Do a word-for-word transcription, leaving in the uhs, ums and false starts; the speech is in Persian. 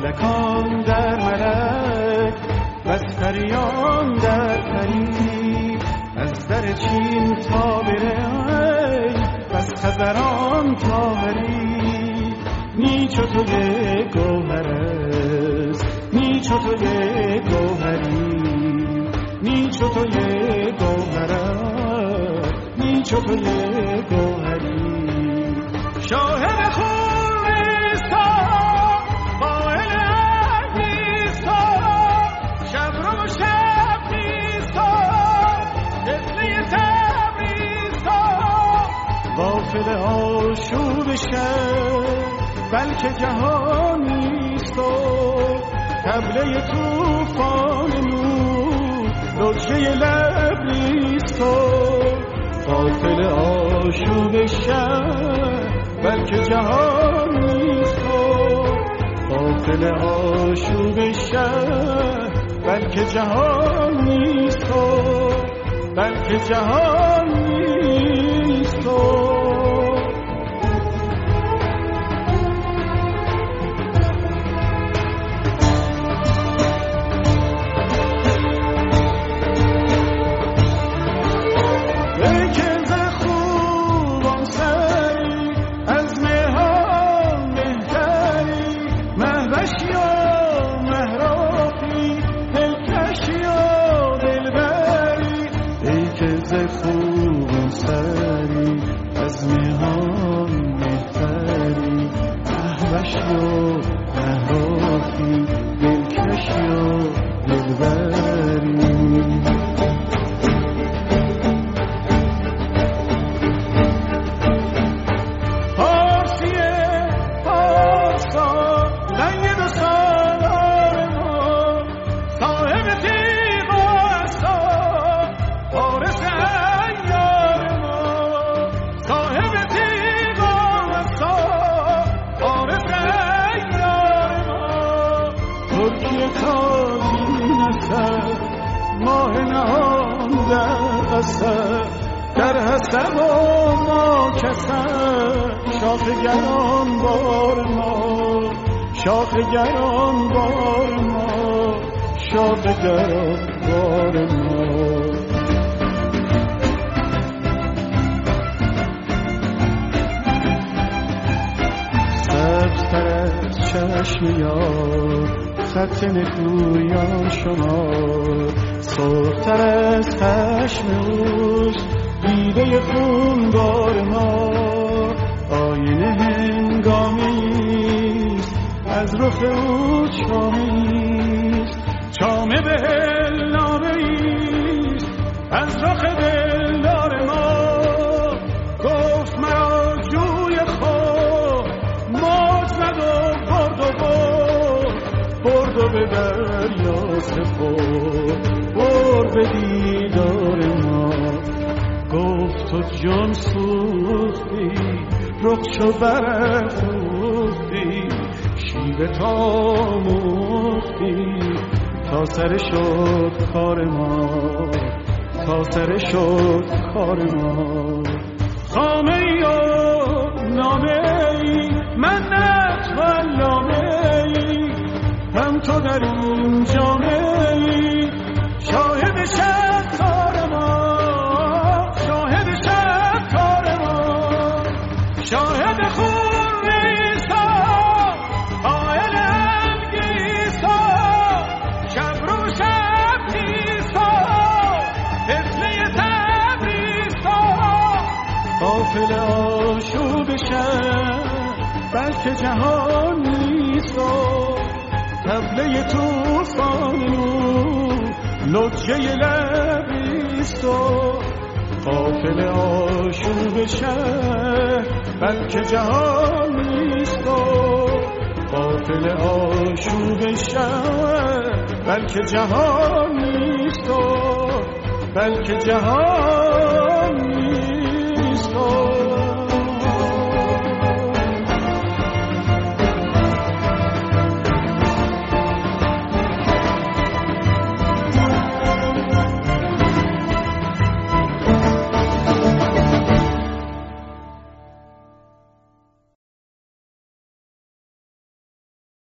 ملکان در ملک بس پریان در پری، از در چین تا بره بس خزران تا هری. نیچو تو یک گوهر است، نیچو تو یک گوهری، نیچو تو یک گوهر است، نیچو تو یک گوهری. شاهد خوریستا قائل عزیستا، شب رو شب نیستا مثل تبریزتا. غافل آشوب شب بلکه جهان نیست و طبله توفان نور لجه لبریست و غافل آشوب شب بلکه جهان نیست و غافل آشوب شب بلکه جهان نیست و بلکه جهان نیست و در حسب و ما کسد شاخ گران بار ما، شاخ گران بار ما، شاخ گران بار ما. سبزتر از چشم یار خط نکویان شما، سرختر از خشم اوست دیده خونبار ما. آینه هنگامیست از رخ او چامیست، چامه به هلنامه‌ایست از رخ دلدار ما. گفت مرا جوی خود موج زد و برد و برد، برد و به دریا سپرد، برد به دیدار ما. گفت تو جان سوختی رخشو برافروختی، شیوه تا مختی تا سر شد کار ما، تا سر شد کار ما. خامه ای و نامه ای من نتوان لامه ای، هم تو در این جامعه ای شاهد شد کار ما، شاهد شد کار ما. شاهد خوریستا قائل انگیستا، شب رو شب نیستا مثل تبریزتا. غافل آشوب شب بلکه جهان نیست و طبله توفان نور لجه لبیست و غافل آشوب شب بلکه جهان نیست و غافل آشوب شب بلکه جهان نیست و بلکه جهان نیست و